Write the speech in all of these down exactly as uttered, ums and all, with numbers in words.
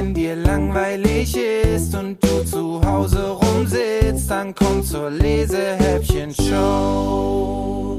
wenn dir langweilig ist und du zu Hause rumsitzt, dann komm zur Lesehäppchen-Show.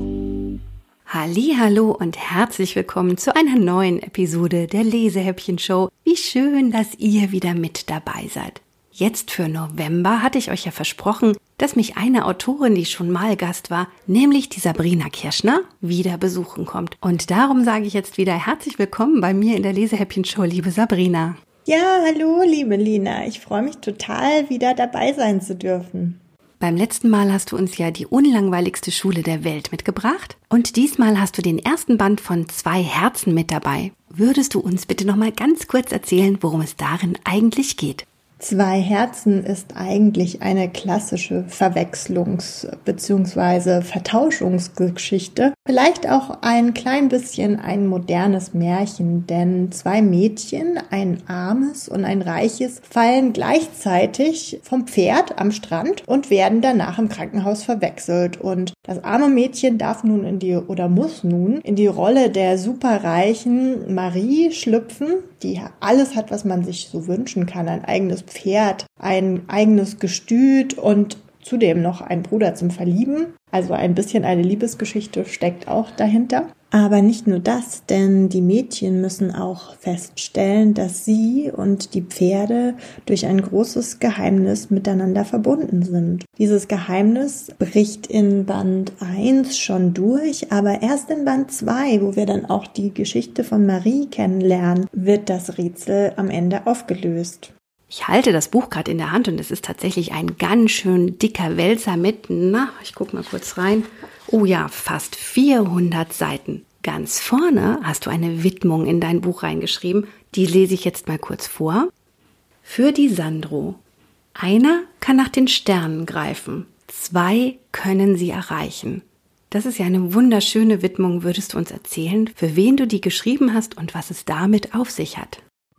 Hallihallo und herzlich willkommen zu einer neuen Episode der Lesehäppchen-Show. Wie schön, dass ihr wieder mit dabei seid. Jetzt für November hatte ich euch ja versprochen, dass mich eine Autorin, die schon mal Gast war, nämlich die Sabrina Kirschner, wieder besuchen kommt. Und darum sage ich jetzt wieder herzlich willkommen bei mir in der Lesehäppchen-Show, liebe Sabrina. Ja, hallo, liebe Lina. Ich freue mich total, wieder dabei sein zu dürfen. Beim letzten Mal hast du uns ja die unlangweiligste Schule der Welt mitgebracht und diesmal hast du den ersten Band von Zwei Herzen mit dabei. Würdest du uns bitte noch mal ganz kurz erzählen, worum es darin eigentlich geht? Zwei Herzen ist eigentlich eine klassische Verwechslungs- bzw. Vertauschungsgeschichte. Vielleicht auch ein klein bisschen ein modernes Märchen, denn zwei Mädchen, ein armes und ein reiches, fallen gleichzeitig vom Pferd am Strand und werden danach im Krankenhaus verwechselt. Und das arme Mädchen darf nun in die oder muss nun in die Rolle der superreichen Marie schlüpfen, die alles hat, was man sich so wünschen kann, ein eigenes Pferd, ein eigenes Gestüt und zudem noch einen Bruder zum Verlieben. Also ein bisschen eine Liebesgeschichte steckt auch dahinter. Aber nicht nur das, denn die Mädchen müssen auch feststellen, dass sie und die Pferde durch ein großes Geheimnis miteinander verbunden sind. Dieses Geheimnis bricht in Band eins schon durch, aber erst in Band zwei, wo wir dann auch die Geschichte von Marie kennenlernen, wird das Rätsel am Ende aufgelöst. Ich halte das Buch gerade in der Hand und es ist tatsächlich ein ganz schön dicker Wälzer mit, na, ich gucke mal kurz rein. Oh ja, fast vierhundert Seiten. Ganz vorne hast du eine Widmung in dein Buch reingeschrieben, die lese ich jetzt mal kurz vor. Für die Sandro. Einer kann nach den Sternen greifen, zwei können sie erreichen. Das ist ja eine wunderschöne Widmung. Würdest du uns erzählen, für wen du die geschrieben hast und was es damit auf sich hat?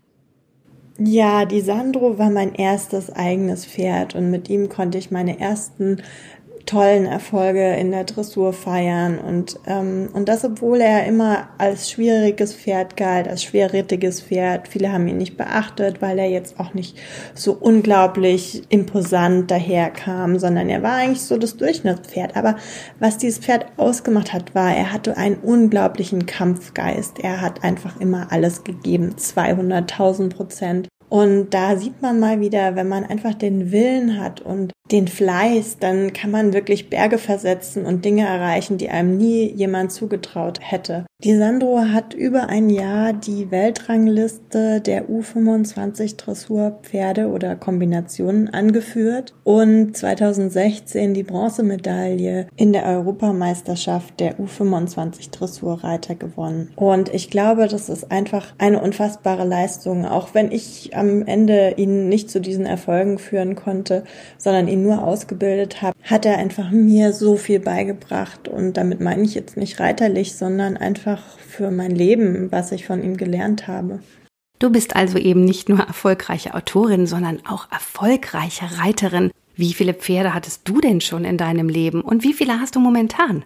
Ja, die Sandro war mein erstes eigenes Pferd und mit ihm konnte ich meine ersten tollen Erfolge in der Dressur feiern und ähm, und das, obwohl er immer als schwieriges Pferd galt, als schwerrittiges Pferd. Viele haben ihn nicht beachtet, weil er jetzt auch nicht so unglaublich imposant daherkam, sondern er war eigentlich so das Durchschnittspferd. Aber was dieses Pferd ausgemacht hat, war, er hatte einen unglaublichen Kampfgeist. Er hat einfach immer alles gegeben, zweihunderttausend Prozent. Und da sieht man mal wieder, wenn man einfach den Willen hat und den Fleiß, dann kann man wirklich Berge versetzen und Dinge erreichen, die einem nie jemand zugetraut hätte. Die Sandro hat über ein Jahr die Weltrangliste der U fünfundzwanzig Dressurpferde oder Kombinationen angeführt und zweitausendsechzehn die Bronzemedaille in der Europameisterschaft der U fünfundzwanzig Dressurreiter gewonnen. Und ich glaube, das ist einfach eine unfassbare Leistung, auch wenn ich am Ende ihn nicht zu diesen Erfolgen führen konnte, sondern ihn nur ausgebildet habe, hat er einfach mir so viel beigebracht. Und damit meine ich jetzt nicht reiterlich, sondern einfach für mein Leben, was ich von ihm gelernt habe. Du bist also eben nicht nur erfolgreiche Autorin, sondern auch erfolgreiche Reiterin. Wie viele Pferde hattest du denn schon in deinem Leben und wie viele hast du momentan?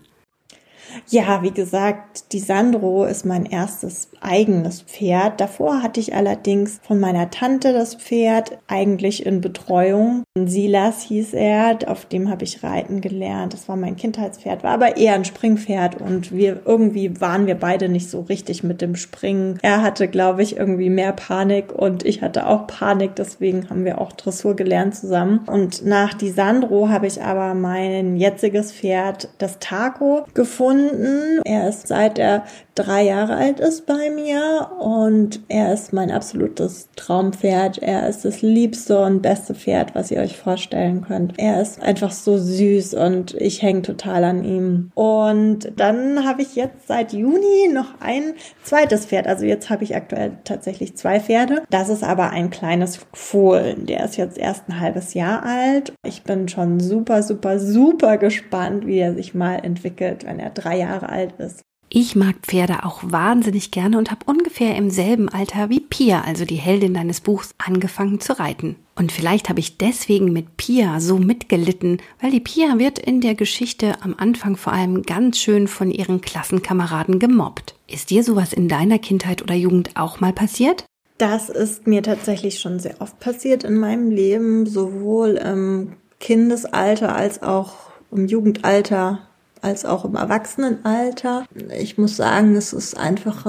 Ja, wie gesagt, die Sandro ist mein erstes eigenes Pferd. Davor hatte ich allerdings von meiner Tante das Pferd, eigentlich in Betreuung. Silas hieß er, auf dem habe ich reiten gelernt. Das war mein Kindheitspferd, war aber eher ein Springpferd und wir irgendwie waren wir beide nicht so richtig mit dem Springen. Er hatte, glaube ich, irgendwie mehr Panik und ich hatte auch Panik, deswegen haben wir auch Dressur gelernt zusammen. Und nach die Sandro habe ich aber mein jetziges Pferd, das Taco, gefunden. Er ist seit er drei Jahre alt ist bei mir und er ist mein absolutes Traumpferd. Er ist das liebste und beste Pferd, was ihr euch vorstellen könnt. Er ist einfach so süß und ich hänge total an ihm. Und dann habe ich jetzt seit Juni noch ein zweites Pferd. Also jetzt habe ich aktuell tatsächlich zwei Pferde. Das ist aber ein kleines Fohlen. Der ist jetzt erst ein halbes Jahr alt. Ich bin schon super, super, super gespannt, wie er sich mal entwickelt, wenn er drei Jahre alt ist. Ich mag Pferde auch wahnsinnig gerne und habe ungefähr im selben Alter wie Pia, also die Heldin deines Buchs, angefangen zu reiten. Und vielleicht habe ich deswegen mit Pia so mitgelitten, weil die Pia wird in der Geschichte am Anfang vor allem ganz schön von ihren Klassenkameraden gemobbt. Ist dir sowas in deiner Kindheit oder Jugend auch mal passiert? Das ist mir tatsächlich schon sehr oft passiert in meinem Leben, sowohl im Kindesalter als auch im Jugendalter, als auch im Erwachsenenalter. Ich muss sagen, es ist einfach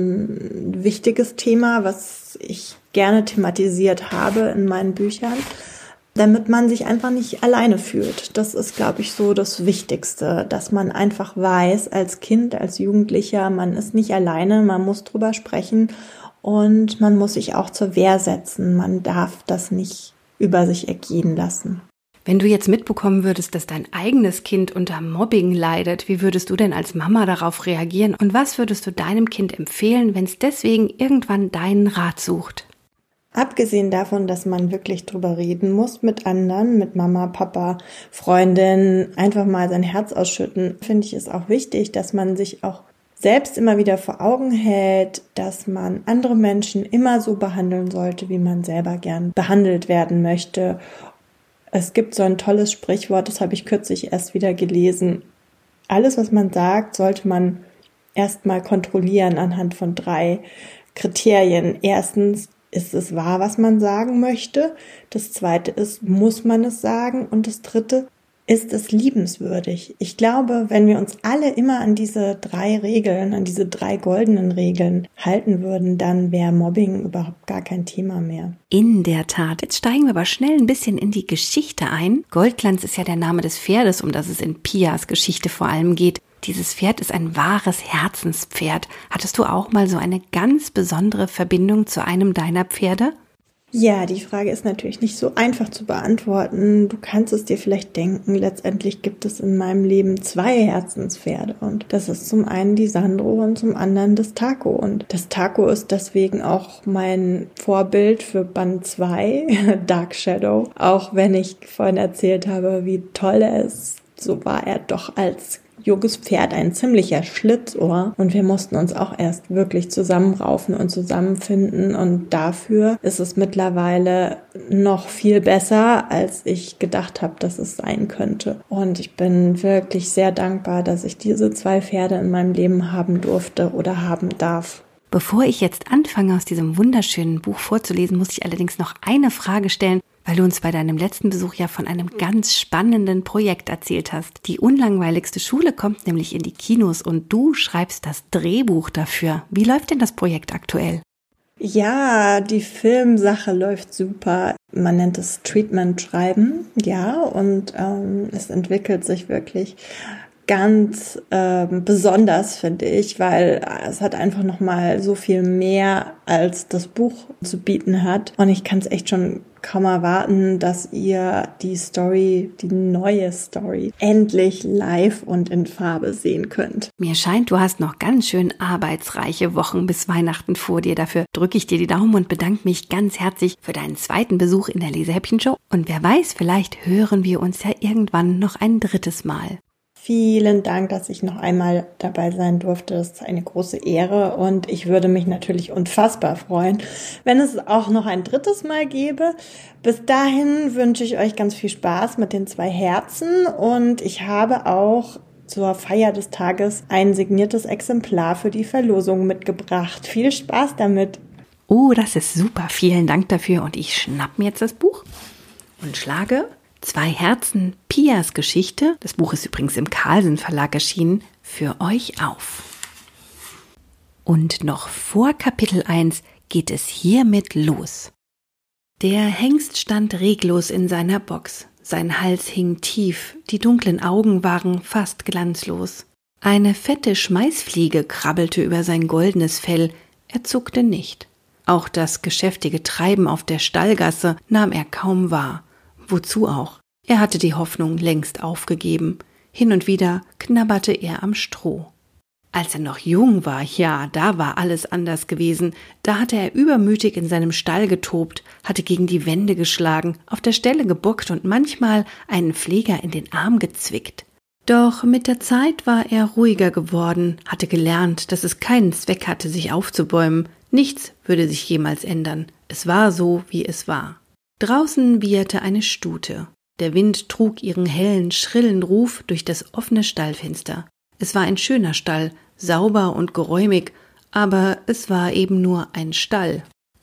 ein wichtiges Thema, was ich gerne thematisiert habe in meinen Büchern, damit man sich einfach nicht alleine fühlt. Das ist, glaube ich, so das Wichtigste, dass man einfach weiß, als Kind, als Jugendlicher, man ist nicht alleine, man muss drüber sprechen und man muss sich auch zur Wehr setzen. Man darf das nicht über sich ergehen lassen. Wenn du jetzt mitbekommen würdest, dass dein eigenes Kind unter Mobbing leidet, wie würdest du denn als Mama darauf reagieren? Und was würdest du deinem Kind empfehlen, wenn es deswegen irgendwann deinen Rat sucht? Abgesehen davon, dass man wirklich drüber reden muss mit anderen, mit Mama, Papa, Freundin, einfach mal sein Herz ausschütten, finde ich es auch wichtig, dass man sich auch selbst immer wieder vor Augen hält, dass man andere Menschen immer so behandeln sollte, wie man selber gern behandelt werden möchte. Es gibt so ein tolles Sprichwort, das habe ich kürzlich erst wieder gelesen. Alles, was man sagt, sollte man erstmal kontrollieren anhand von drei Kriterien. Erstens, ist es wahr, was man sagen möchte? Das zweite ist, muss man es sagen? Und das dritte, ist es liebenswürdig? Ich glaube, wenn wir uns alle immer an diese drei Regeln, an diese drei goldenen Regeln halten würden, dann wäre Mobbing überhaupt gar kein Thema mehr. In der Tat. Jetzt steigen wir aber schnell ein bisschen in die Geschichte ein. Goldglanz ist ja der Name des Pferdes, um das es in Pias Geschichte vor allem geht. Dieses Pferd ist ein wahres Herzenspferd. Hattest du auch mal so eine ganz besondere Verbindung zu einem deiner Pferde? Ja, die Frage ist natürlich nicht so einfach zu beantworten. Du kannst es dir vielleicht denken, letztendlich gibt es in meinem Leben zwei Herzenspferde. Und das ist zum einen die Sandro und zum anderen das Taco. Und das Taco ist deswegen auch mein Vorbild für Band zwei, Dark Shadow. Auch wenn ich vorhin erzählt habe, wie toll er ist, so war er doch als junges Pferd ein ziemlicher Schlitzohr und wir mussten uns auch erst wirklich zusammenraufen und zusammenfinden und dafür ist es mittlerweile noch viel besser, als ich gedacht habe, dass es sein könnte. Und ich bin wirklich sehr dankbar, dass ich diese zwei Pferde in meinem Leben haben durfte oder haben darf. Bevor ich jetzt anfange, aus diesem wunderschönen Buch vorzulesen, muss ich allerdings noch eine Frage stellen, weil du uns bei deinem letzten Besuch ja von einem ganz spannenden Projekt erzählt hast. Die unlangweiligste Schule kommt nämlich in die Kinos und du schreibst das Drehbuch dafür. Wie läuft denn das Projekt aktuell? Ja, die Filmsache läuft super. Man nennt es Treatment schreiben, ja, und ähm, es entwickelt sich wirklich ganz ähm, besonders, finde ich, weil es hat einfach nochmal so viel mehr als das Buch zu bieten hat. Und ich kann es echt schon kaum erwarten, dass ihr die Story, die neue Story, endlich live und in Farbe sehen könnt. Mir scheint, du hast noch ganz schön arbeitsreiche Wochen bis Weihnachten vor dir. Dafür drücke ich dir die Daumen und bedanke mich ganz herzlich für deinen zweiten Besuch in der Lesehäppchen-Show. Und wer weiß, vielleicht hören wir uns ja irgendwann noch ein drittes Mal. Vielen Dank, dass ich noch einmal dabei sein durfte. Das ist eine große Ehre und ich würde mich natürlich unfassbar freuen, wenn es auch noch ein drittes Mal gäbe. Bis dahin wünsche ich euch ganz viel Spaß mit den zwei Herzen und ich habe auch zur Feier des Tages ein signiertes Exemplar für die Verlosung mitgebracht. Viel Spaß damit! Oh, das ist super. Vielen Dank dafür und ich schnapp mir jetzt das Buch und schlage Zwei Herzen, Pias Geschichte, das Buch ist übrigens im Carlsen Verlag erschienen, für euch auf. Und noch vor Kapitel eins geht es hiermit los. Der Hengst stand reglos in seiner Box, sein Hals hing tief, die dunklen Augen waren fast glanzlos. Eine fette Schmeißfliege krabbelte über sein goldenes Fell, er zuckte nicht. Auch das geschäftige Treiben auf der Stallgasse nahm er kaum wahr. Wozu auch? Er hatte die Hoffnung längst aufgegeben. Hin und wieder knabberte er am Stroh. Als er noch jung war, ja, da war alles anders gewesen. Da hatte er übermütig in seinem Stall getobt, hatte gegen die Wände geschlagen, auf der Stelle gebockt und manchmal einen Pfleger in den Arm gezwickt. Doch mit der Zeit war er ruhiger geworden, hatte gelernt, dass es keinen Zweck hatte, sich aufzubäumen. Nichts würde sich jemals ändern. Es war so, wie es war. Draußen wieherte eine Stute. Der Wind trug ihren hellen, schrillen Ruf durch das offene Stallfenster. Es war ein schöner Stall, sauber und geräumig, aber es war eben nur ein Stall.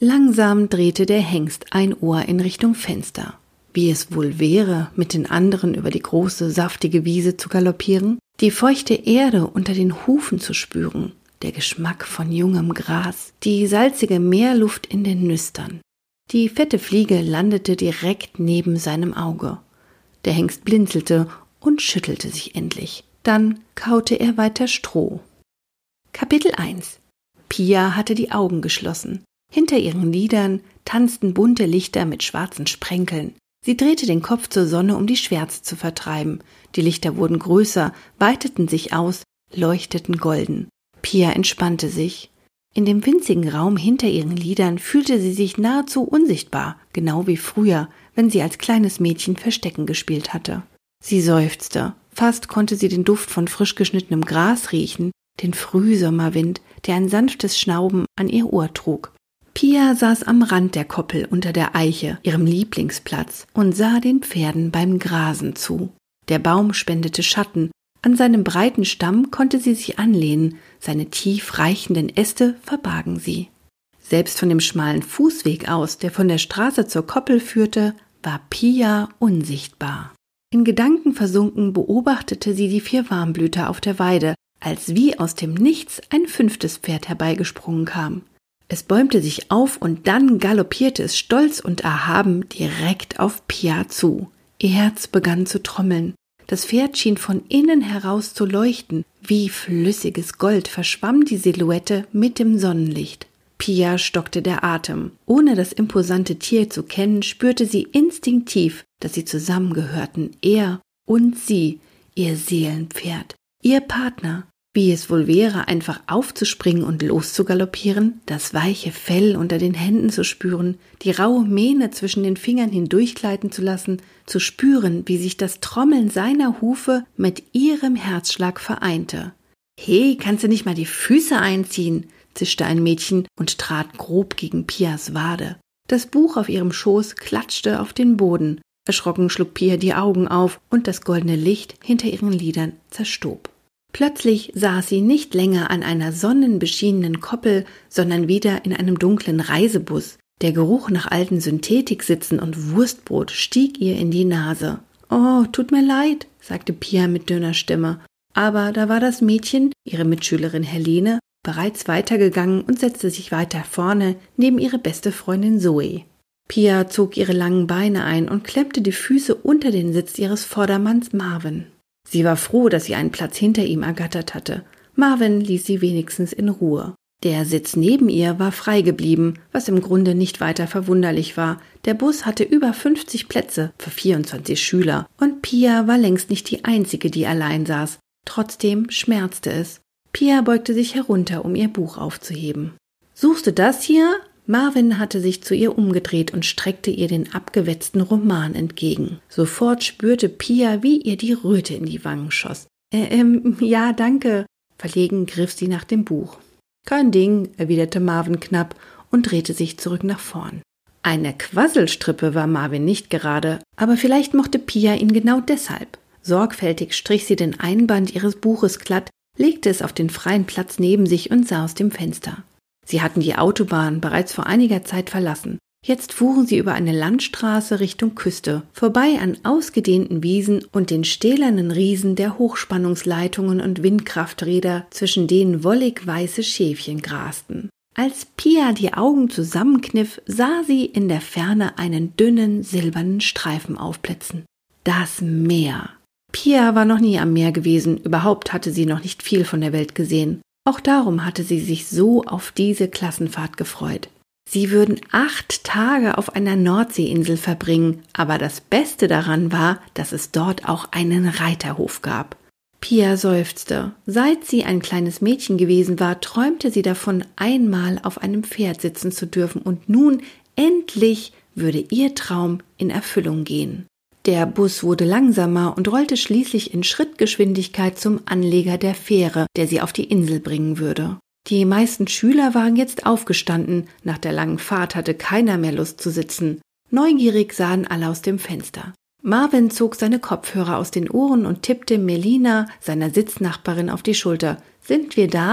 Langsam drehte der Hengst ein Ohr in Richtung Fenster. Wie es wohl wäre, mit den anderen über die große, saftige Wiese zu galoppieren, die feuchte Erde unter den Hufen zu spüren, der Geschmack von jungem Gras, die salzige Meerluft in den Nüstern. Die fette Fliege landete direkt neben seinem Auge. Der Hengst blinzelte und schüttelte sich endlich. Dann kaute er weiter Stroh. Kapitel eins. Pia hatte die Augen geschlossen. Hinter ihren Lidern tanzten bunte Lichter mit schwarzen Sprenkeln. Sie drehte den Kopf zur Sonne, um die Schwärze zu vertreiben. Die Lichter wurden größer, weiteten sich aus, leuchteten golden. Pia entspannte sich. In dem winzigen Raum hinter ihren Lidern fühlte sie sich nahezu unsichtbar, genau wie früher, wenn sie als kleines Mädchen Verstecken gespielt hatte. Sie seufzte. Fast konnte sie den Duft von frisch geschnittenem Gras riechen, den Frühsommerwind, der ein sanftes Schnauben an ihr Ohr trug. Pia saß am Rand der Koppel unter der Eiche, ihrem Lieblingsplatz, und sah den Pferden beim Grasen zu. Der Baum spendete Schatten, an seinem breiten Stamm konnte sie sich anlehnen, seine tief reichenden Äste verbargen sie. Selbst von dem schmalen Fußweg aus, der von der Straße zur Koppel führte, war Pia unsichtbar. In Gedanken versunken beobachtete sie die vier Warmblüter auf der Weide, als wie aus dem Nichts ein fünftes Pferd herbeigesprungen kam. Es bäumte sich auf und dann galoppierte es stolz und erhaben direkt auf Pia zu. Ihr Herz begann zu trommeln. Das Pferd schien von innen heraus zu leuchten. Wie flüssiges Gold verschwamm die Silhouette mit dem Sonnenlicht. Pia stockte der Atem. Ohne das imposante Tier zu kennen, spürte sie instinktiv, dass sie zusammengehörten, er und sie, ihr Seelenpferd, ihr Partner. Wie es wohl wäre, einfach aufzuspringen und loszugaloppieren, das weiche Fell unter den Händen zu spüren, die raue Mähne zwischen den Fingern hindurchgleiten zu lassen, zu spüren, wie sich das Trommeln seiner Hufe mit ihrem Herzschlag vereinte. »Hey, kannst du nicht mal die Füße einziehen?« zischte ein Mädchen und trat grob gegen Pias Wade. Das Buch auf ihrem Schoß klatschte auf den Boden. Erschrocken schlug Pia die Augen auf und das goldene Licht hinter ihren Lidern zerstob. Plötzlich saß sie nicht länger an einer sonnenbeschienenen Koppel, sondern wieder in einem dunklen Reisebus. Der Geruch nach alten Synthetiksitzen und Wurstbrot stieg ihr in die Nase. »Oh, tut mir leid«, sagte Pia mit dünner Stimme. Aber da war das Mädchen, ihre Mitschülerin Helene, bereits weitergegangen und setzte sich weiter vorne neben ihre beste Freundin Zoe. Pia zog ihre langen Beine ein und klemmte die Füße unter den Sitz ihres Vordermanns Marvin. Sie war froh, dass sie einen Platz hinter ihm ergattert hatte. Marvin ließ sie wenigstens in Ruhe. Der Sitz neben ihr war frei geblieben, was im Grunde nicht weiter verwunderlich war. Der Bus hatte über fünfzig Plätze für vierundzwanzig Schüler und Pia war längst nicht die Einzige, die allein saß. Trotzdem schmerzte es. Pia beugte sich herunter, um ihr Buch aufzuheben. »Suchst du das hier?« Marvin hatte sich zu ihr umgedreht und streckte ihr den abgewetzten Roman entgegen. Sofort spürte Pia, wie ihr die Röte in die Wangen schoss. Äh, ähm, ja, danke. Verlegen griff sie nach dem Buch. »Kein Ding«, erwiderte Marvin knapp und drehte sich zurück nach vorn. Eine Quasselstrippe war Marvin nicht gerade, aber vielleicht mochte Pia ihn genau deshalb. Sorgfältig strich sie den Einband ihres Buches glatt, legte es auf den freien Platz neben sich und sah aus dem Fenster. Sie hatten die Autobahn bereits vor einiger Zeit verlassen. Jetzt fuhren sie über eine Landstraße Richtung Küste, vorbei an ausgedehnten Wiesen und den stählernen Riesen der Hochspannungsleitungen und Windkrafträder, zwischen denen wollig weiße Schäfchen grasten. Als Pia die Augen zusammenkniff, sah sie in der Ferne einen dünnen, silbernen Streifen aufblitzen. Das Meer. Pia war noch nie am Meer gewesen, überhaupt hatte sie noch nicht viel von der Welt gesehen. Auch darum hatte sie sich so auf diese Klassenfahrt gefreut. Sie würden acht Tage auf einer Nordseeinsel verbringen, aber das Beste daran war, dass es dort auch einen Reiterhof gab. Pia seufzte. Seit sie ein kleines Mädchen gewesen war, träumte sie davon, einmal auf einem Pferd sitzen zu dürfen, und nun, endlich, würde ihr Traum in Erfüllung gehen. Der Bus wurde langsamer und rollte schließlich in Schrittgeschwindigkeit zum Anleger der Fähre, der sie auf die Insel bringen würde. Die meisten Schüler waren jetzt aufgestanden, nach der langen Fahrt hatte keiner mehr Lust zu sitzen. Neugierig sahen alle aus dem Fenster. Marvin zog seine Kopfhörer aus den Ohren und tippte Melina, seiner Sitznachbarin, auf die Schulter. »Sind wir da?«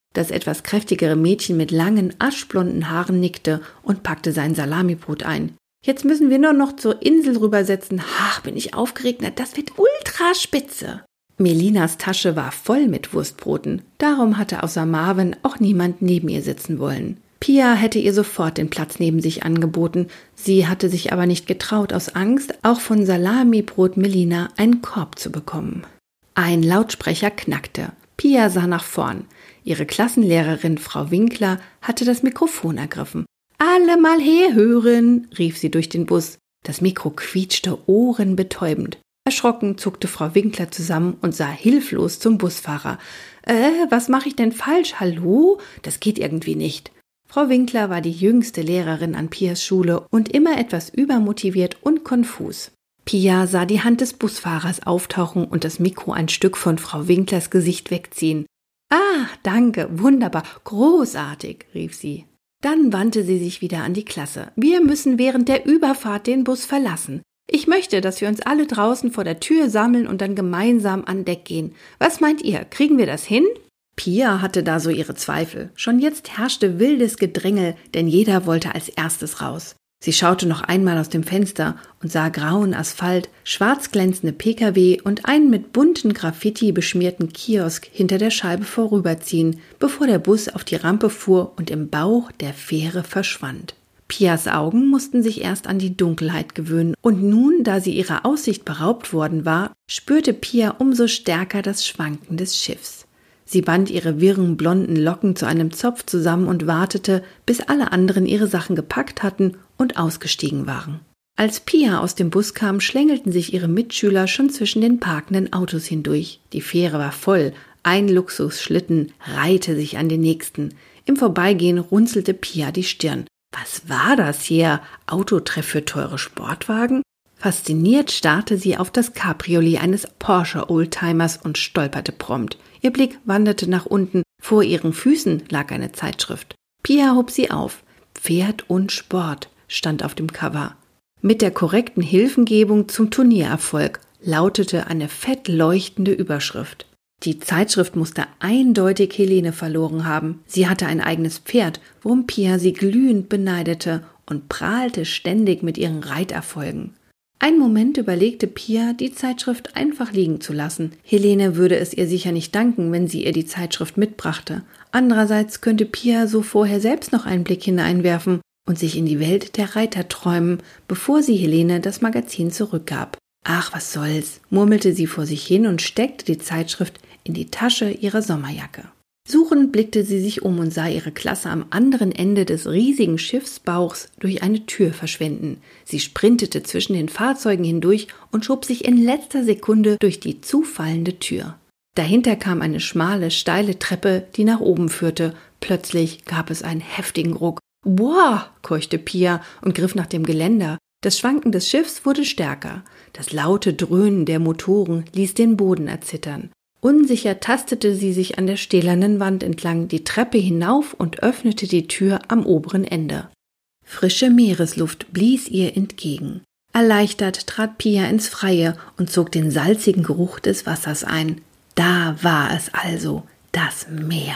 Das etwas kräftigere Mädchen mit langen, aschblonden Haaren nickte und packte sein Salamibrot ein. »Jetzt müssen wir nur noch zur Insel rübersetzen. Ach, bin ich aufgeregt, na, das wird ultra spitze.« Melinas Tasche war voll mit Wurstbroten. Darum hatte außer Marvin auch niemand neben ihr sitzen wollen. Pia hätte ihr sofort den Platz neben sich angeboten. Sie hatte sich aber nicht getraut, aus Angst, auch von Salamibrot Melina einen Korb zu bekommen. Ein Lautsprecher knackte. Pia sah nach vorn. Ihre Klassenlehrerin Frau Winkler hatte das Mikrofon ergriffen. »Alle mal herhören«, rief sie durch den Bus. Das Mikro quietschte ohrenbetäubend. Erschrocken zuckte Frau Winkler zusammen und sah hilflos zum Busfahrer. »Äh, was mache ich denn falsch? Hallo? Das geht irgendwie nicht.« Frau Winkler war die jüngste Lehrerin an Pias Schule und immer etwas übermotiviert und konfus. Pia sah die Hand des Busfahrers auftauchen und das Mikro ein Stück von Frau Winklers Gesicht wegziehen. »Ah, danke, wunderbar, großartig«, rief sie. Dann wandte sie sich wieder an die Klasse. »Wir müssen während der Überfahrt den Bus verlassen. Ich möchte, dass wir uns alle draußen vor der Tür sammeln und dann gemeinsam an Deck gehen. Was meint ihr, kriegen wir das hin?« Pia hatte da so ihre Zweifel. Schon jetzt herrschte wildes Gedrängel, denn jeder wollte als erstes raus. Sie schaute noch einmal aus dem Fenster und sah grauen Asphalt, schwarz glänzende Pkw und einen mit bunten Graffiti beschmierten Kiosk hinter der Scheibe vorüberziehen, bevor der Bus auf die Rampe fuhr und im Bauch der Fähre verschwand. Pias Augen mussten sich erst an die Dunkelheit gewöhnen, und nun, da sie ihrer Aussicht beraubt worden war, spürte Pia umso stärker das Schwanken des Schiffs. Sie band ihre wirren, blonden Locken zu einem Zopf zusammen und wartete, bis alle anderen ihre Sachen gepackt hatten und ausgestiegen waren. Als Pia aus dem Bus kam, schlängelten sich ihre Mitschüler schon zwischen den parkenden Autos hindurch. Die Fähre war voll, ein Luxusschlitten reihte sich an den nächsten. Im Vorbeigehen runzelte Pia die Stirn. Was war das hier? Autotreff für teure Sportwagen? Fasziniert starrte sie auf das Cabriolet eines Porsche-Oldtimers und stolperte prompt. Ihr Blick wanderte nach unten. Vor ihren Füßen lag eine Zeitschrift. Pia hob sie auf. Pferd und Sport stand auf dem Cover. Mit der korrekten Hilfengebung zum Turniererfolg lautete eine fett leuchtende Überschrift. Die Zeitschrift musste eindeutig Helene verloren haben. Sie hatte ein eigenes Pferd, worum Pia sie glühend beneidete und prahlte ständig mit ihren Reiterfolgen. Einen Moment überlegte Pia, die Zeitschrift einfach liegen zu lassen. Helene würde es ihr sicher nicht danken, wenn sie ihr die Zeitschrift mitbrachte. Andererseits könnte Pia so vorher selbst noch einen Blick hineinwerfen und sich in die Welt der Reiter träumen, bevor sie Helene das Magazin zurückgab. Ach, was soll's, murmelte sie vor sich hin und steckte die Zeitschrift in die Tasche ihrer Sommerjacke. Suchend blickte sie sich um und sah ihre Klasse am anderen Ende des riesigen Schiffsbauchs durch eine Tür verschwinden. Sie sprintete zwischen den Fahrzeugen hindurch und schob sich in letzter Sekunde durch die zufallende Tür. Dahinter kam eine schmale, steile Treppe, die nach oben führte. Plötzlich gab es einen heftigen Ruck. »Boah«, keuchte Pia und griff nach dem Geländer. Das Schwanken des Schiffs wurde stärker. Das laute Dröhnen der Motoren ließ den Boden erzittern. Unsicher tastete sie sich an der stählernen Wand entlang die Treppe hinauf und öffnete die Tür am oberen Ende. Frische Meeresluft blies ihr entgegen. Erleichtert trat Pia ins Freie und zog den salzigen Geruch des Wassers ein. Da war es also, das Meer.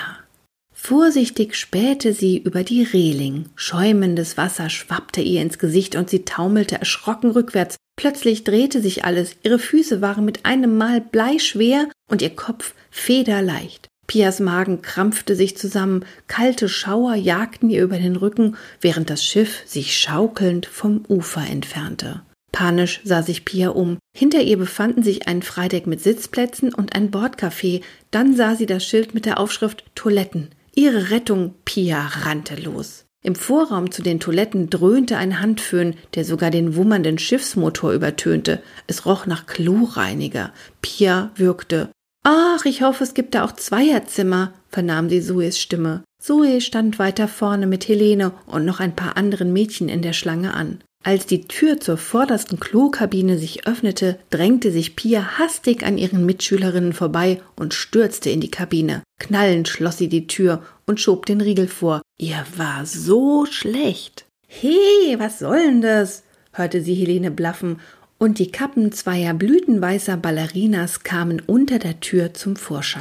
Vorsichtig spähte sie über die Reling. Schäumendes Wasser schwappte ihr ins Gesicht und sie taumelte erschrocken rückwärts. Plötzlich drehte sich alles, ihre Füße waren mit einem Mal bleischwer und ihr Kopf federleicht. Pias Magen krampfte sich zusammen, kalte Schauer jagten ihr über den Rücken, während das Schiff sich schaukelnd vom Ufer entfernte. Panisch sah sich Pia um. Hinter ihr befanden sich ein Freideck mit Sitzplätzen und ein Bordcafé. Dann sah sie das Schild mit der Aufschrift Toiletten. Ihre Rettung, Pia rannte los. Im Vorraum zu den Toiletten dröhnte ein Handföhn, der sogar den wummernden Schiffsmotor übertönte. Es roch nach Kloreiniger. Pia würgte. »Ach, ich hoffe, es gibt da auch Zweierzimmer«, vernahm sie Zoes Stimme. Zoe stand weiter vorne mit Helene und noch ein paar anderen Mädchen in der Schlange an. Als die Tür zur vordersten Klokabine sich öffnete, drängte sich Pia hastig an ihren Mitschülerinnen vorbei und stürzte in die Kabine. Knallend schloss sie die Tür und schob den Riegel vor. Ihr war so schlecht. »Hey, was soll denn das?« hörte sie Helene blaffen, und die Kappen zweier blütenweißer Ballerinas kamen unter der Tür zum Vorschein.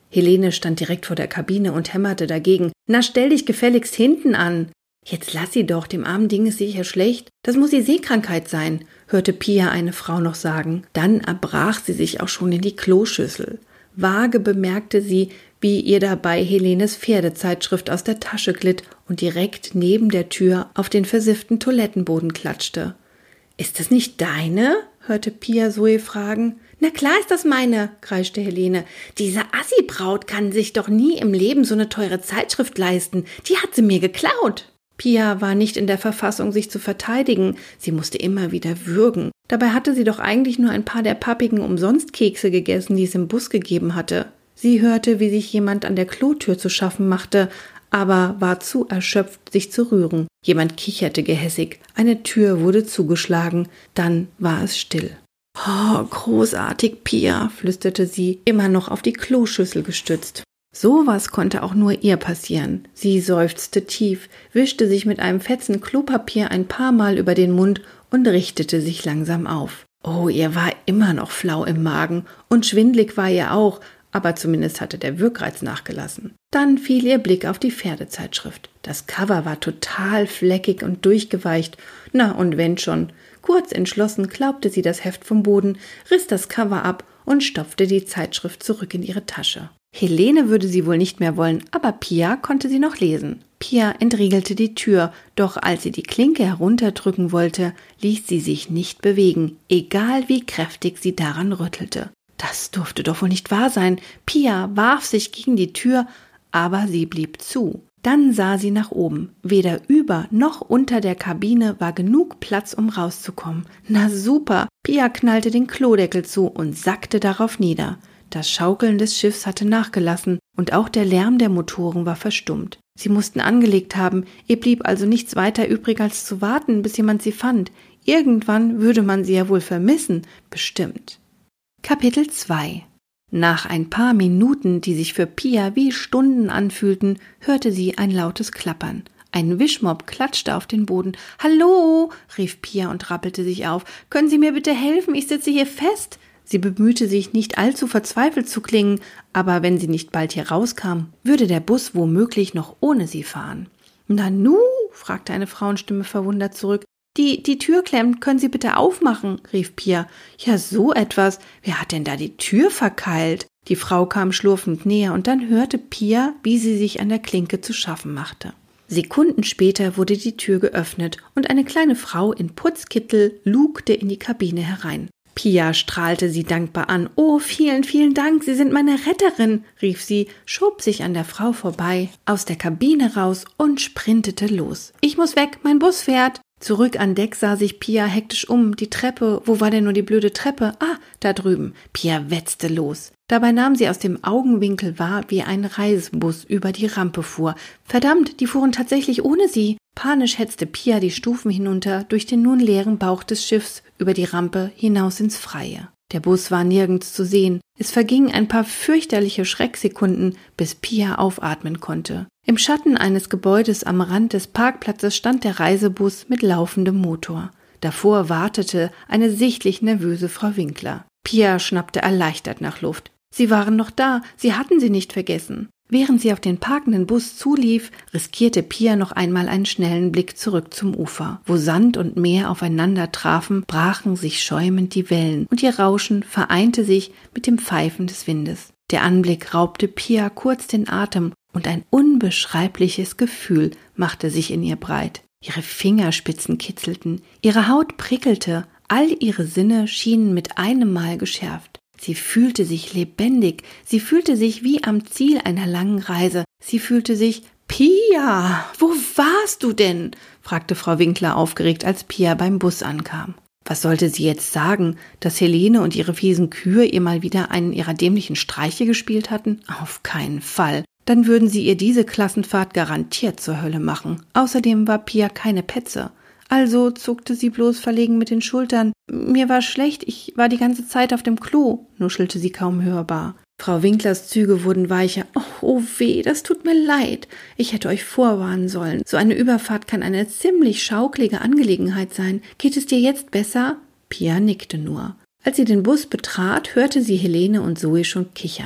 Helene stand direkt vor der Kabine und hämmerte dagegen. »Na, stell dich gefälligst hinten an!« »Jetzt lass sie doch, dem armen Ding ist sicher schlecht. Das muss die Seekrankheit sein«, hörte Pia eine Frau noch sagen. Dann erbrach sie sich auch schon in die Kloschüssel. Vage bemerkte sie, wie ihr dabei Helenes Pferdezeitschrift aus der Tasche glitt und direkt neben der Tür auf den versifften Toilettenboden klatschte. »Ist das nicht deine?« hörte Pia Zoe fragen. »Na klar ist das meine«, kreischte Helene. »Diese Assi-Braut kann sich doch nie im Leben so eine teure Zeitschrift leisten. Die hat sie mir geklaut.« Pia war nicht in der Verfassung, sich zu verteidigen. Sie musste immer wieder würgen. Dabei hatte sie doch eigentlich nur ein paar der pappigen Umsonstkekse gegessen, die es im Bus gegeben hatte. Sie hörte, wie sich jemand an der Klotür zu schaffen machte, aber war zu erschöpft, sich zu rühren. Jemand kicherte gehässig. Eine Tür wurde zugeschlagen. Dann war es still. »Oh, großartig, Pia«, flüsterte sie, immer noch auf die Kloschüssel gestützt. Sowas konnte auch nur ihr passieren. Sie seufzte tief, wischte sich mit einem Fetzen Klopapier ein paar Mal über den Mund und richtete sich langsam auf. Oh, ihr war immer noch flau im Magen und schwindlig war ihr auch, aber zumindest hatte der Wirkreiz nachgelassen. Dann fiel ihr Blick auf die Pferdezeitschrift. Das Cover war total fleckig und durchgeweicht. Na, und wenn schon. Kurz entschlossen klaubte sie das Heft vom Boden, riss das Cover ab und stopfte die Zeitschrift zurück in ihre Tasche. Helene würde sie wohl nicht mehr wollen, aber Pia konnte sie noch lesen. Pia entriegelte die Tür, doch als sie die Klinke herunterdrücken wollte, ließ sie sich nicht bewegen, egal wie kräftig sie daran rüttelte. Das durfte doch wohl nicht wahr sein. Pia warf sich gegen die Tür, aber sie blieb zu. Dann sah sie nach oben. Weder über noch unter der Kabine war genug Platz, um rauszukommen. Na super! Pia knallte den Klodeckel zu und sackte darauf nieder. Das Schaukeln des Schiffs hatte nachgelassen und auch der Lärm der Motoren war verstummt. Sie mussten angelegt haben, ihr blieb also nichts weiter übrig, als zu warten, bis jemand sie fand. Irgendwann würde man sie ja wohl vermissen, bestimmt. Kapitel zwei. Nach ein paar Minuten, die sich für Pia wie Stunden anfühlten, hörte sie ein lautes Klappern. Ein Wischmopp klatschte auf den Boden. »Hallo«, rief Pia und rappelte sich auf. »Können Sie mir bitte helfen? Ich sitze hier fest.« Sie bemühte sich, nicht allzu verzweifelt zu klingen, aber wenn sie nicht bald hier rauskam, würde der Bus womöglich noch ohne sie fahren. »Nanu«, fragte eine Frauenstimme verwundert zurück. Die, die Tür klemmt, können Sie bitte aufmachen«, rief Pia. »Ja, so etwas. Wer hat denn da die Tür verkeilt?« Die Frau kam schlurfend näher und dann hörte Pia, wie sie sich an der Klinke zu schaffen machte. Sekunden später wurde die Tür geöffnet und eine kleine Frau in Putzkittel lugte in die Kabine herein. Pia strahlte sie dankbar an. »Oh, vielen, vielen Dank, Sie sind meine Retterin«, rief sie, schob sich an der Frau vorbei, aus der Kabine raus und sprintete los. »Ich muss weg, mein Bus fährt.« Zurück an Deck sah sich Pia hektisch um. Die Treppe, wo war denn nur die blöde Treppe? Ah, da drüben. Pia wetzte los. Dabei nahm sie aus dem Augenwinkel wahr, wie ein Reisebus über die Rampe fuhr. Verdammt, die fuhren tatsächlich ohne sie. Panisch hetzte Pia die Stufen hinunter, durch den nun leeren Bauch des Schiffs, über die Rampe hinaus ins Freie. Der Bus war nirgends zu sehen. Es vergingen ein paar fürchterliche Schrecksekunden, bis Pia aufatmen konnte. Im Schatten eines Gebäudes am Rand des Parkplatzes stand der Reisebus mit laufendem Motor. Davor wartete eine sichtlich nervöse Frau Winkler. Pia schnappte erleichtert nach Luft. Sie waren noch da, sie hatten sie nicht vergessen. Während sie auf den parkenden Bus zulief, riskierte Pia noch einmal einen schnellen Blick zurück zum Ufer. Wo Sand und Meer aufeinander trafen, brachen sich schäumend die Wellen und ihr Rauschen vereinte sich mit dem Pfeifen des Windes. Der Anblick raubte Pia kurz den Atem und ein unbeschreibliches Gefühl machte sich in ihr breit. Ihre Fingerspitzen kitzelten, ihre Haut prickelte, all ihre Sinne schienen mit einem Mal geschärft. Sie fühlte sich lebendig, sie fühlte sich wie am Ziel einer langen Reise. Sie fühlte sich, »Pia, wo warst du denn?« fragte Frau Winkler aufgeregt, als Pia beim Bus ankam. Was sollte sie jetzt sagen, dass Helene und ihre fiesen Kühe ihr mal wieder einen ihrer dämlichen Streiche gespielt hatten? Auf keinen Fall. Dann würden sie ihr diese Klassenfahrt garantiert zur Hölle machen. Außerdem war Pia keine Petze. Also zuckte sie bloß verlegen mit den Schultern. »Mir war schlecht, ich war die ganze Zeit auf dem Klo«, nuschelte sie kaum hörbar. Frau Winklers Züge wurden weicher. »Oh, oh weh, das tut mir leid. Ich hätte euch vorwarnen sollen. So eine Überfahrt kann eine ziemlich schaukelige Angelegenheit sein. Geht es dir jetzt besser?« Pia nickte nur. Als sie den Bus betrat, hörte sie Helene und Zoe schon kichern.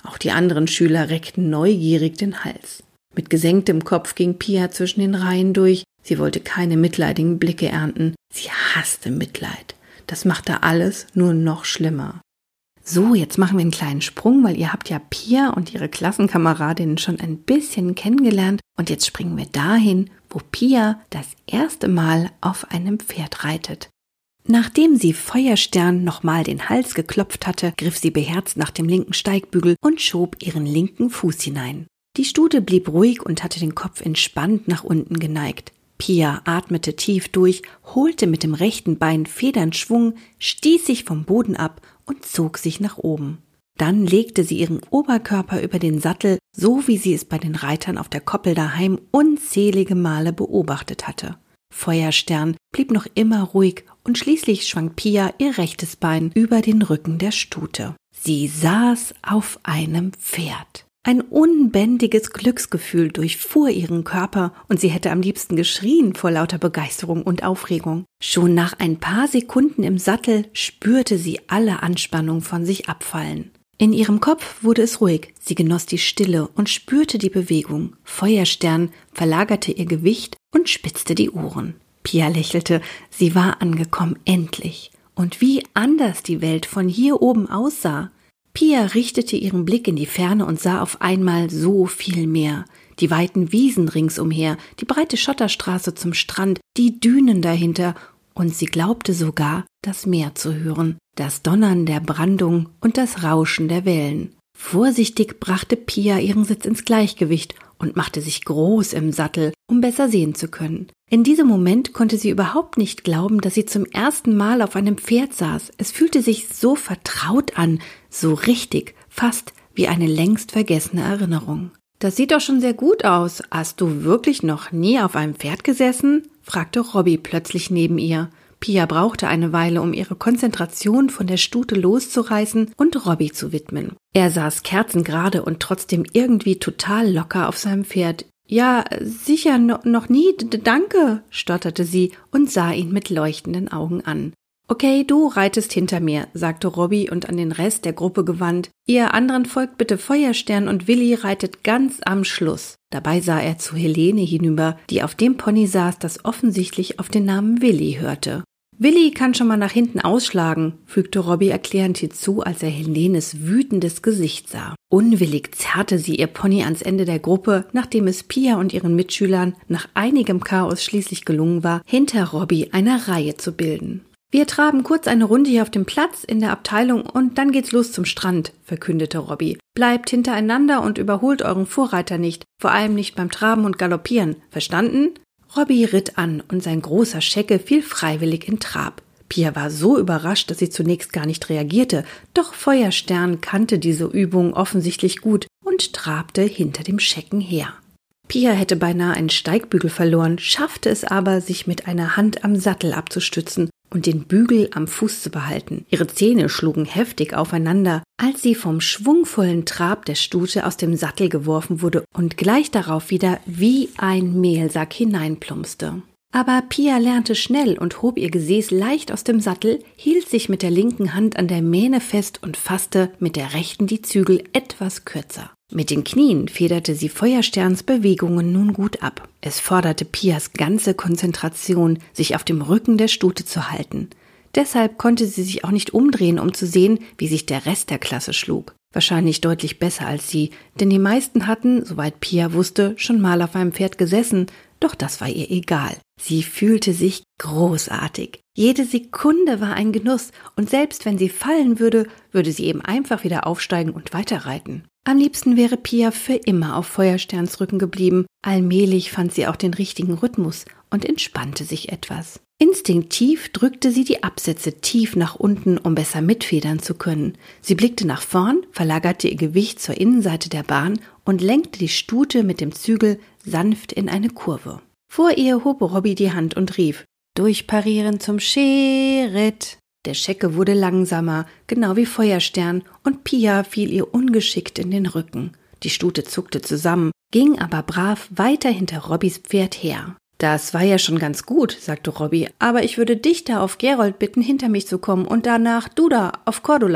Auch die anderen Schüler reckten neugierig den Hals. Mit gesenktem Kopf ging Pia zwischen den Reihen durch. Sie wollte keine mitleidigen Blicke ernten. Sie hasste Mitleid. Das machte alles nur noch schlimmer. So, jetzt machen wir einen kleinen Sprung, weil ihr habt ja Pia und ihre Klassenkameradinnen schon ein bisschen kennengelernt. Und jetzt springen wir dahin, wo Pia das erste Mal auf einem Pferd reitet. Nachdem sie Feuerstern nochmal den Hals geklopft hatte, griff sie beherzt nach dem linken Steigbügel und schob ihren linken Fuß hinein. Die Stute blieb ruhig und hatte den Kopf entspannt nach unten geneigt. Pia atmete tief durch, holte mit dem rechten Bein federnd Schwung, stieß sich vom Boden ab und zog sich nach oben. Dann legte sie ihren Oberkörper über den Sattel, so wie sie es bei den Reitern auf der Koppel daheim unzählige Male beobachtet hatte. Feuerstern blieb noch immer ruhig und schließlich schwang Pia ihr rechtes Bein über den Rücken der Stute. Sie saß auf einem Pferd. Ein unbändiges Glücksgefühl durchfuhr ihren Körper und sie hätte am liebsten geschrien vor lauter Begeisterung und Aufregung. Schon nach ein paar Sekunden im Sattel spürte sie alle Anspannung von sich abfallen. In ihrem Kopf wurde es ruhig, sie genoss die Stille und spürte die Bewegung. Feuerstern verlagerte ihr Gewicht und spitzte die Ohren. Pia lächelte, sie war angekommen, endlich. Und wie anders die Welt von hier oben aussah. Pia richtete ihren Blick in die Ferne und sah auf einmal so viel mehr. Die weiten Wiesen ringsumher, die breite Schotterstraße zum Strand, die Dünen dahinter, und sie glaubte sogar, das Meer zu hören, das Donnern der Brandung und das Rauschen der Wellen. Vorsichtig brachte Pia ihren Sitz ins Gleichgewicht und machte sich groß im Sattel, um besser sehen zu können. In diesem Moment konnte sie überhaupt nicht glauben, dass sie zum ersten Mal auf einem Pferd saß. Es fühlte sich so vertraut an, so richtig, fast wie eine längst vergessene Erinnerung. »Das sieht doch schon sehr gut aus. Hast du wirklich noch nie auf einem Pferd gesessen?« fragte Robby plötzlich neben ihr. Pia brauchte eine Weile, um ihre Konzentration von der Stute loszureißen und Robby zu widmen. Er saß kerzengerade und trotzdem irgendwie total locker auf seinem Pferd. »Ja, sicher, no, noch nie, d- danke«, stotterte sie und sah ihn mit leuchtenden Augen an. »Okay, du reitest hinter mir«, sagte Robby und an den Rest der Gruppe gewandt. »Ihr anderen folgt bitte Feuerstern und Willi reitet ganz am Schluss.« Dabei sah er zu Helene hinüber, die auf dem Pony saß, das offensichtlich auf den Namen Willi hörte. »Willi kann schon mal nach hinten ausschlagen«, fügte Robby erklärend hinzu, als er Helenes wütendes Gesicht sah. Unwillig zerrte sie ihr Pony ans Ende der Gruppe, nachdem es Pia und ihren Mitschülern nach einigem Chaos schließlich gelungen war, hinter Robby eine Reihe zu bilden. »Wir traben kurz eine Runde hier auf dem Platz in der Abteilung und dann geht's los zum Strand«, verkündete Robby. »Bleibt hintereinander und überholt euren Vorreiter nicht, vor allem nicht beim Traben und Galoppieren. Verstanden?« Robby ritt an und sein großer Schecke fiel freiwillig in Trab. Pia war so überrascht, dass sie zunächst gar nicht reagierte, doch Feuerstern kannte diese Übung offensichtlich gut und trabte hinter dem Schecken her. Pia hätte beinahe einen Steigbügel verloren, schaffte es aber, sich mit einer Hand am Sattel abzustützen und den Bügel am Fuß zu behalten. Ihre Zähne schlugen heftig aufeinander, als sie vom schwungvollen Trab der Stute aus dem Sattel geworfen wurde und gleich darauf wieder wie ein Mehlsack hineinplumpste. Aber Pia lernte schnell und hob ihr Gesäß leicht aus dem Sattel, hielt sich mit der linken Hand an der Mähne fest und fasste mit der rechten die Zügel etwas kürzer. Mit den Knien federte sie Feuersterns Bewegungen nun gut ab. Es forderte Pias ganze Konzentration, sich auf dem Rücken der Stute zu halten. Deshalb konnte sie sich auch nicht umdrehen, um zu sehen, wie sich der Rest der Klasse schlug. Wahrscheinlich deutlich besser als sie, denn die meisten hatten, soweit Pia wusste, schon mal auf einem Pferd gesessen, doch das war ihr egal. Sie fühlte sich großartig. Jede Sekunde war ein Genuss und selbst wenn sie fallen würde, würde sie eben einfach wieder aufsteigen und weiterreiten. Am liebsten wäre Pia für immer auf Feuersterns Rücken geblieben. Allmählich fand sie auch den richtigen Rhythmus und entspannte sich etwas. Instinktiv drückte sie die Absätze tief nach unten, um besser mitfedern zu können. Sie blickte nach vorn, verlagerte ihr Gewicht zur Innenseite der Bahn und lenkte die Stute mit dem Zügel sanft in eine Kurve. Vor ihr hob Robby die Hand und rief: »Durchparieren zum Schritt!« Der Schecke wurde langsamer, genau wie Feuerstern, und Pia fiel ihr ungeschickt in den Rücken. Die Stute zuckte zusammen, ging aber brav weiter hinter Robbys Pferd her. »Das war ja schon ganz gut«, sagte Robby, »aber ich würde dich da auf Gerold bitten, hinter mich zu kommen und danach du da auf Cordula.«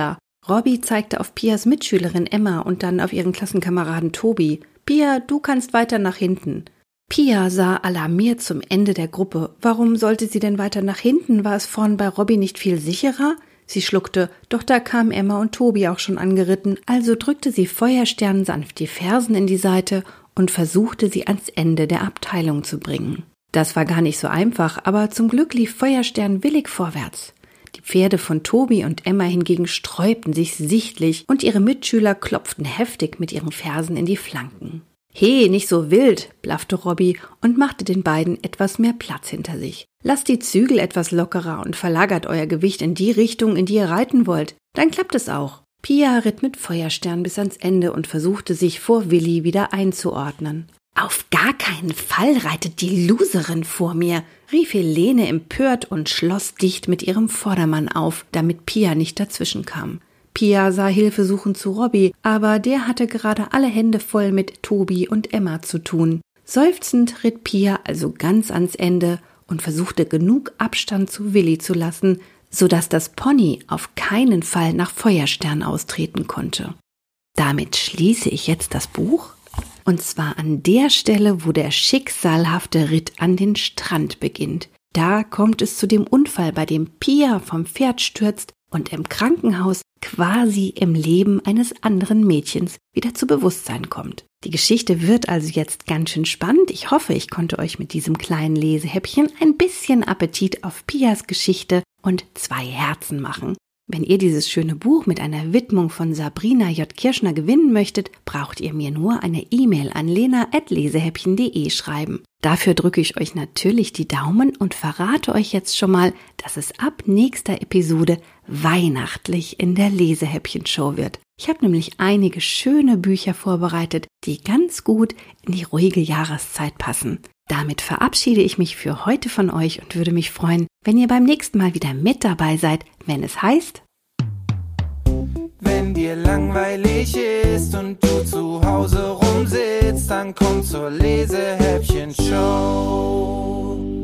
Robby zeigte auf Pias Mitschülerin Emma und dann auf ihren Klassenkameraden Tobi. Pia, du kannst weiter nach hinten. Pia sah alarmiert zum Ende der Gruppe. Warum sollte sie denn weiter nach hinten? War es vorn bei Robby nicht viel sicherer? Sie schluckte, doch da kamen Emma und Tobi auch schon angeritten, also drückte sie Feuerstern sanft die Fersen in die Seite und versuchte sie ans Ende der Abteilung zu bringen. Das war gar nicht so einfach, aber zum Glück lief Feuerstern willig vorwärts. Die Pferde von Tobi und Emma hingegen sträubten sich sichtlich und ihre Mitschüler klopften heftig mit ihren Fersen in die Flanken. »He, nicht so wild«, blaffte Robby und machte den beiden etwas mehr Platz hinter sich. »Lasst die Zügel etwas lockerer und verlagert euer Gewicht in die Richtung, in die ihr reiten wollt. Dann klappt es auch.« Pia ritt mit Feuerstern bis ans Ende und versuchte sich vor Willi wieder einzuordnen. »Auf gar keinen Fall reitet die Loserin vor mir«, rief Helene empört und schloss dicht mit ihrem Vordermann auf, damit Pia nicht dazwischen kam. Pia sah hilfesuchend zu Robby, aber der hatte gerade alle Hände voll mit Tobi und Emma zu tun. Seufzend ritt Pia also ganz ans Ende und versuchte genug Abstand zu Willi zu lassen, sodass das Pony auf keinen Fall nach Feuerstern austreten konnte. Damit schließe ich jetzt das Buch, und zwar an der Stelle, wo der schicksalhafte Ritt an den Strand beginnt. Da kommt es zu dem Unfall, bei dem Pia vom Pferd stürzt und im Krankenhaus quasi im Leben eines anderen Mädchens wieder zu Bewusstsein kommt. Die Geschichte wird also jetzt ganz schön spannend. Ich hoffe, ich konnte euch mit diesem kleinen Lesehäppchen ein bisschen Appetit auf Pias Geschichte und zwei Herzen machen. Wenn ihr dieses schöne Buch mit einer Widmung von Sabrina J. Kirschner gewinnen möchtet, braucht ihr mir nur eine E-Mail an lena at lesehäppchen punkt de schreiben. Dafür drücke ich euch natürlich die Daumen und verrate euch jetzt schon mal, dass es ab nächster Episode weihnachtlich in der Lesehäppchen-Show wird. Ich habe nämlich einige schöne Bücher vorbereitet, die ganz gut in die ruhige Jahreszeit passen. Damit verabschiede ich mich für heute von euch und würde mich freuen, wenn ihr beim nächsten Mal wieder mit dabei seid, wenn es heißt: Wenn dir langweilig ist und du zu Hause rumsitzt, dann komm zur Lesehäppchen-Show.